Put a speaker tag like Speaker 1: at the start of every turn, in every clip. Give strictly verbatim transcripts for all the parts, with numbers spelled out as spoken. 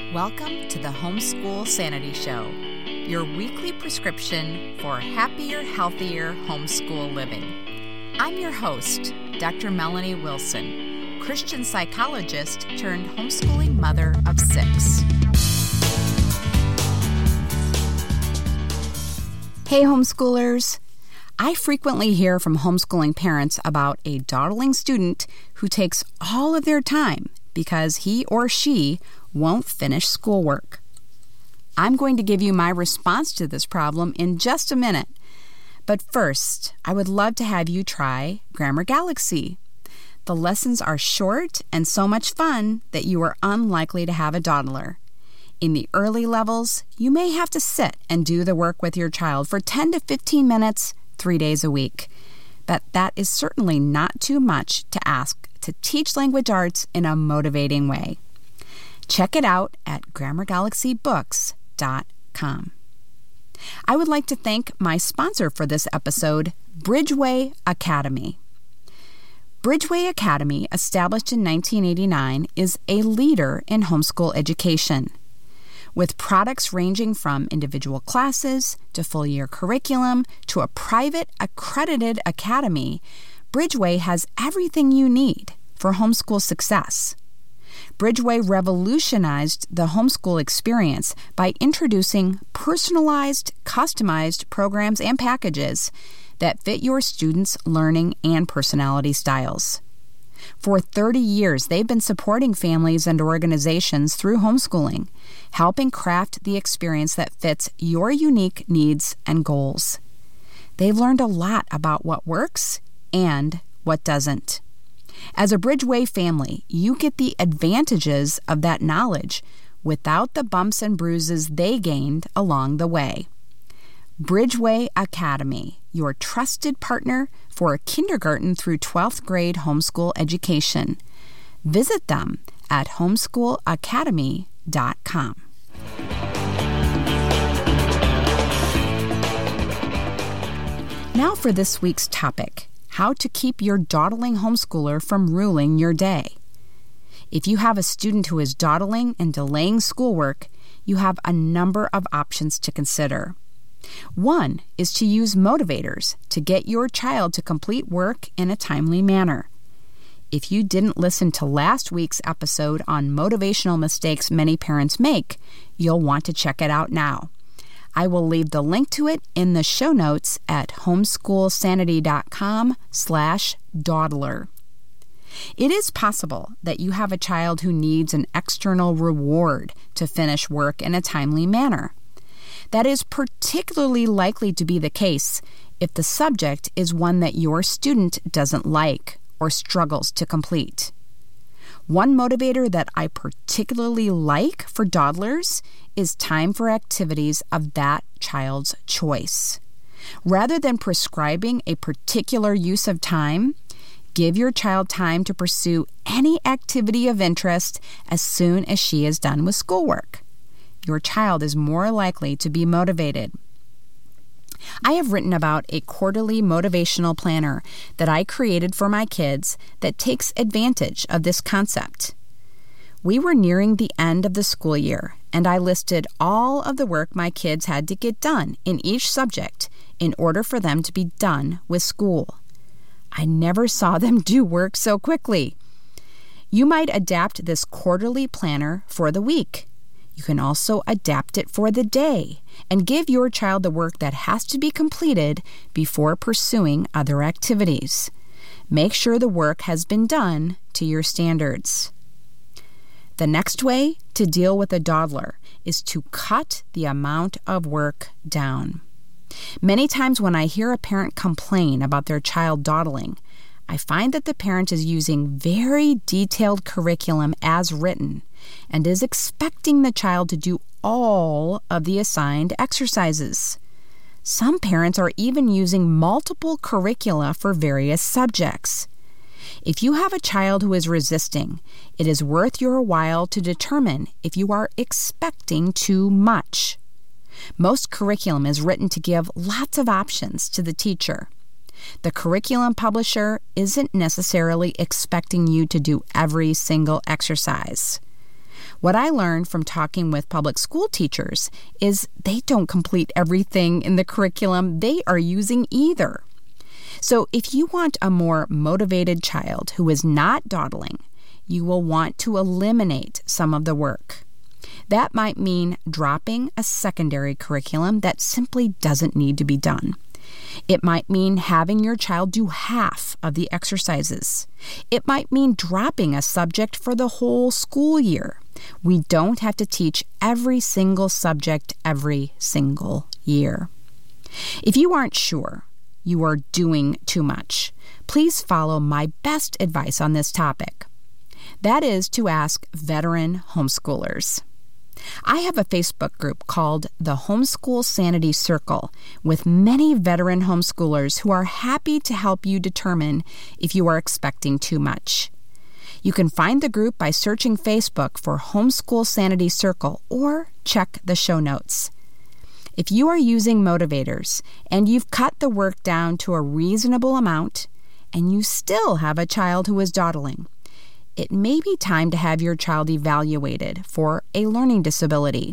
Speaker 1: Welcome to the Homeschool Sanity Show, your weekly prescription for happier, healthier homeschool living. I'm your host, Doctor Melanie Wilson, Christian psychologist turned homeschooling mother of six. Hey, homeschoolers. I frequently hear from homeschooling parents about a dawdling student who takes all of their time because he or she won't finish schoolwork. I'm going to give you my response to this problem in just a minute. But first, I would love to have you try Grammar Galaxy. The lessons are short and so much fun that you are unlikely to have a dawdler. In the early levels, you may have to sit and do the work with your child for ten to fifteen minutes, three days a week. But that is certainly not too much to ask to teach language arts in a motivating way. Check it out at grammar galaxy books dot com. I would like to thank my sponsor for this episode, Bridgeway Academy. Bridgeway Academy, established in nineteen eighty-nine, is a leader in homeschool education. With products ranging from individual classes to full-year curriculum to a private accredited academy, Bridgeway has everything you need for homeschool success. Bridgeway revolutionized the homeschool experience by introducing personalized, customized programs and packages that fit your students' learning and personality styles. For thirty years, they've been supporting families and organizations through homeschooling, helping craft the experience that fits your unique needs and goals. They've learned a lot about what works and what doesn't. As a Bridgeway family, you get the advantages of that knowledge without the bumps and bruises they gained along the way. Bridgeway Academy, your trusted partner for kindergarten through twelfth grade homeschool education. Visit them at homeschool academy dot com. Now for this week's topic. How to keep your dawdling homeschooler from ruling your day. If you have a student who is dawdling and delaying schoolwork, you have a number of options to consider. One is to use motivators to get your child to complete work in a timely manner. If you didn't listen to last week's episode on motivational mistakes many parents make, you'll want to check it out now. I will leave the link to it in the show notes at homeschool sanity dot com slash dawdler. It is possible that you have a child who needs an external reward to finish work in a timely manner. That is particularly likely to be the case if the subject is one that your student doesn't like or struggles to complete. One motivator that I particularly like for dawdlers is time for activities of that child's choice. Rather than prescribing a particular use of time, give your child time to pursue any activity of interest as soon as she is done with schoolwork. Your child is more likely to be motivated. I have written about a quarterly motivational planner that I created for my kids that takes advantage of this concept. We were nearing the end of the school year, and I listed all of the work my kids had to get done in each subject in order for them to be done with school. I never saw them do work so quickly. You might adapt this quarterly planner for the week. You can also adapt it for the day and give your child the work that has to be completed before pursuing other activities. Make sure the work has been done to your standards. The next way to deal with a dawdler is to cut the amount of work down. Many times when I hear a parent complain about their child dawdling, I find that the parent is using very detailed curriculum as written and is expecting the child to do all of the assigned exercises. Some parents are even using multiple curricula for various subjects. If you have a child who is resisting, it is worth your while to determine if you are expecting too much. Most curriculum is written to give lots of options to the teacher. The curriculum publisher isn't necessarily expecting you to do every single exercise. What I learned from talking with public school teachers is they don't complete everything in the curriculum they are using either. So if you want a more motivated child who is not dawdling, you will want to eliminate some of the work. That might mean dropping a secondary curriculum that simply doesn't need to be done. It might mean having your child do half of the exercises. It might mean dropping a subject for the whole school year. We don't have to teach every single subject every single year. If you aren't sure you are doing too much, please follow my best advice on this topic. That is to ask veteran homeschoolers. I have a Facebook group called the Homeschool Sanity Circle with many veteran homeschoolers who are happy to help you determine if you are expecting too much. You can find the group by searching Facebook for Homeschool Sanity Circle or check the show notes. If you are using motivators and you've cut the work down to a reasonable amount and you still have a child who is dawdling, it may be time to have your child evaluated for a learning disability.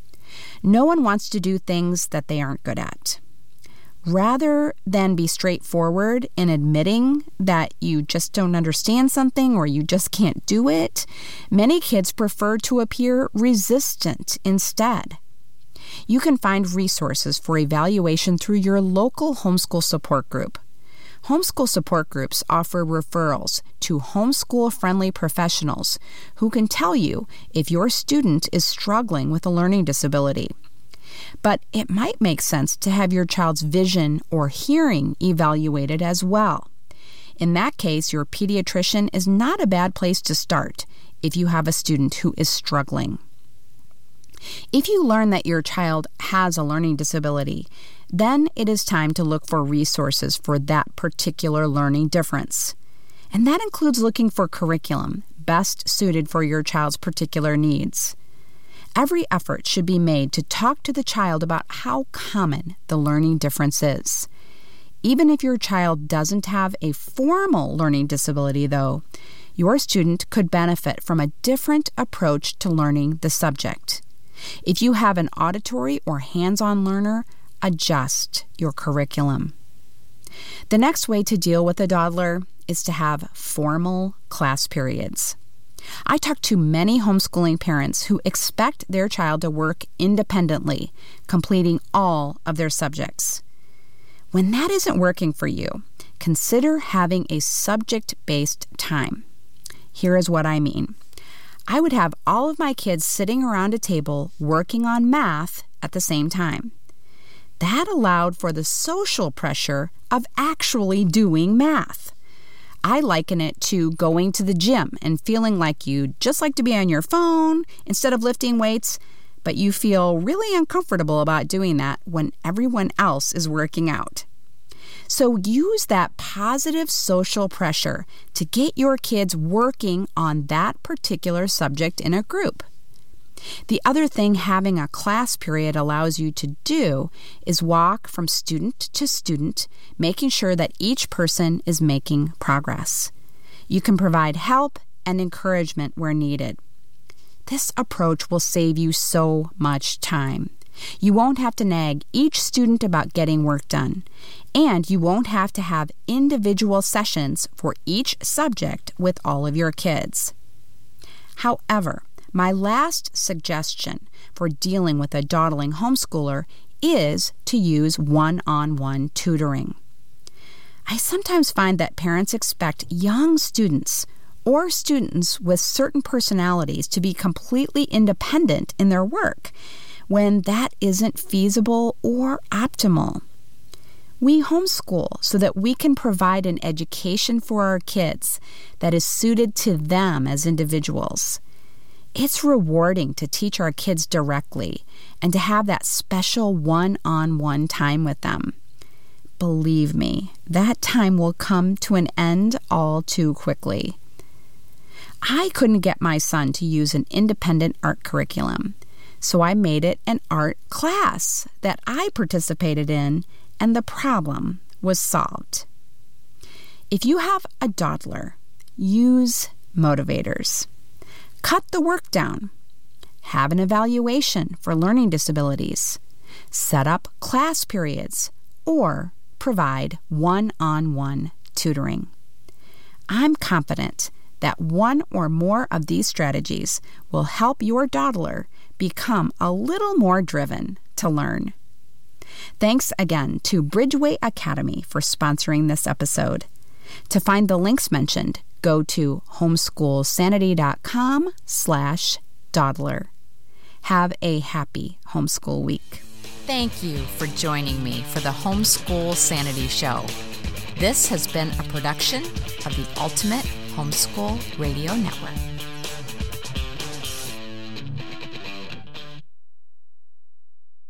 Speaker 1: No one wants to do things that they aren't good at. Rather than be straightforward in admitting that you just don't understand something or you just can't do it, many kids prefer to appear resistant instead. You can find resources for evaluation through your local homeschool support group. Homeschool support groups offer referrals to homeschool-friendly professionals who can tell you if your student is struggling with a learning disability. But it might make sense to have your child's vision or hearing evaluated as well. In that case, your pediatrician is not a bad place to start if you have a student who is struggling. If you learn that your child has a learning disability, then it is time to look for resources for that particular learning difference. And that includes looking for curriculum best suited for your child's particular needs. Every effort should be made to talk to the child about how common the learning difference is. Even if your child doesn't have a formal learning disability, though, your student could benefit from a different approach to learning the subject. If you have an auditory or hands-on learner, adjust your curriculum. The next way to deal with a dawdler is to have formal class periods. I talk to many homeschooling parents who expect their child to work independently, completing all of their subjects. When that isn't working for you, consider having a subject-based time. Here is what I mean. I would have all of my kids sitting around a table working on math at the same time. That allowed for the social pressure of actually doing math. I liken it to going to the gym and feeling like you'd just like to be on your phone instead of lifting weights, but you feel really uncomfortable about doing that when everyone else is working out. So use that positive social pressure to get your kids working on that particular subject in a group. The other thing having a class period allows you to do is walk from student to student, making sure that each person is making progress. You can provide help and encouragement where needed. This approach will save you so much time. You won't have to nag each student about getting work done, and you won't have to have individual sessions for each subject with all of your kids. However, my last suggestion for dealing with a dawdling homeschooler is to use one-on-one tutoring. I sometimes find that parents expect young students or students with certain personalities to be completely independent in their work, when that isn't feasible or optimal. We homeschool so that we can provide an education for our kids that is suited to them as individuals. It's rewarding to teach our kids directly and to have that special one-on-one time with them. Believe me, that time will come to an end all too quickly. I couldn't get my son to use an independent art curriculum, so I made it an art class that I participated in, and the problem was solved. If you have a dawdler, use motivators. Cut the work down. have an evaluation for learning disabilities, set up class periods, or provide one-on-one tutoring. I'm confident that one or more of these strategies will help your dawdler become a little more driven to learn. Thanks again to Bridgeway Academy for sponsoring this episode. To find the links mentioned, go to homeschoolsanity.com slash dawdler. Have a happy homeschool week. Thank you for joining me for the Homeschool Sanity Show. This has been a production of the Ultimate Homeschool Radio Network.